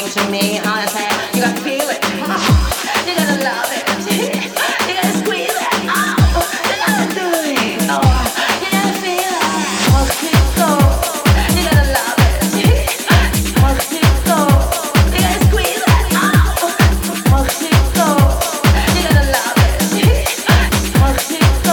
to me. I say, you got to feel it. You gotta love it. You gotta squeeze it. You gotta do it. You gotta feel it. Mosquito. You gotta love it. Mosquito. You gotta squeeze it. Mosquito. You gotta love it. Mosquito.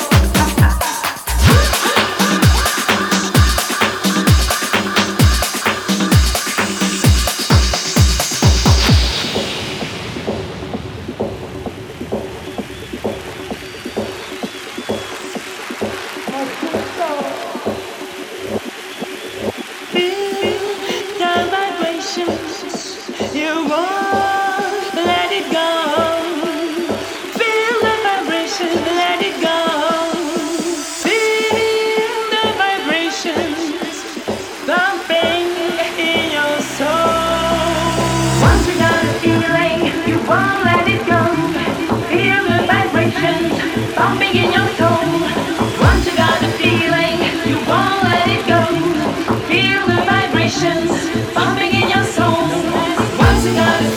Bumping in your soul. Once you got the feeling, you won't let it go. Feel the vibrations bumping in your soul. Once you got the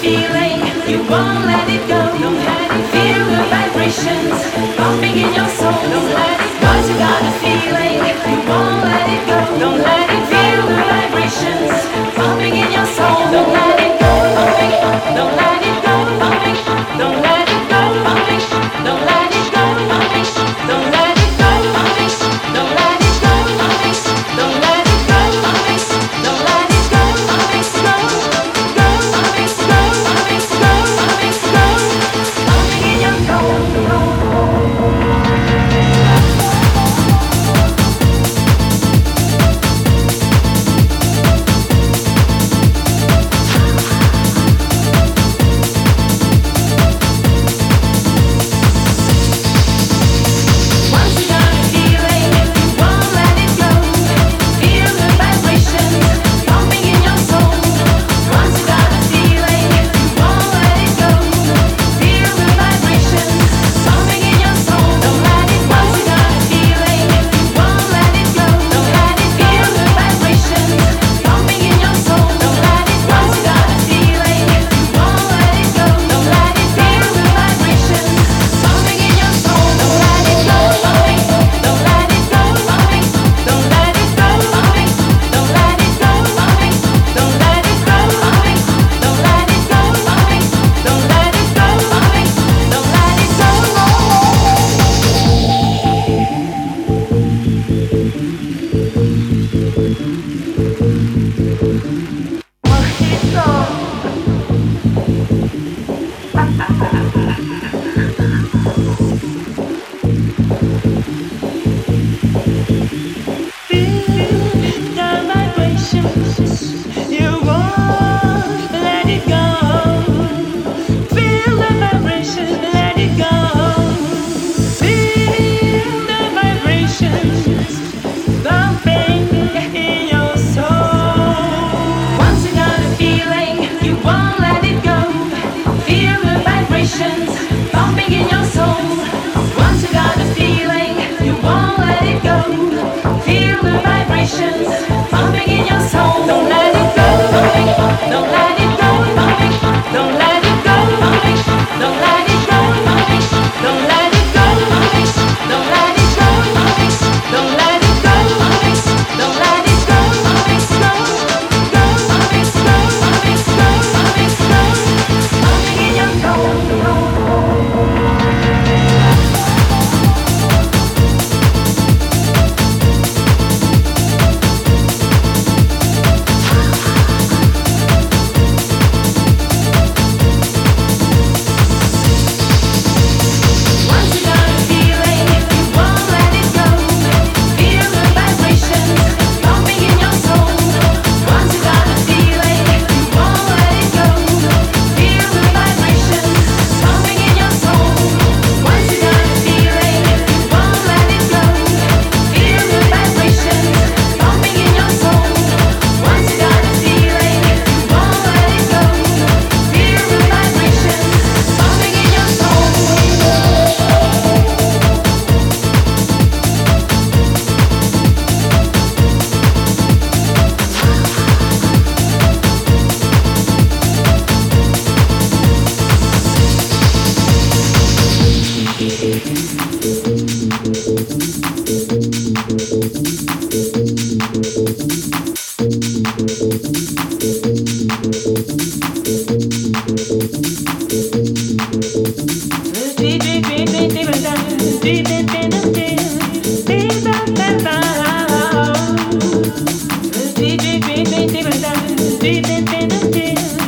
still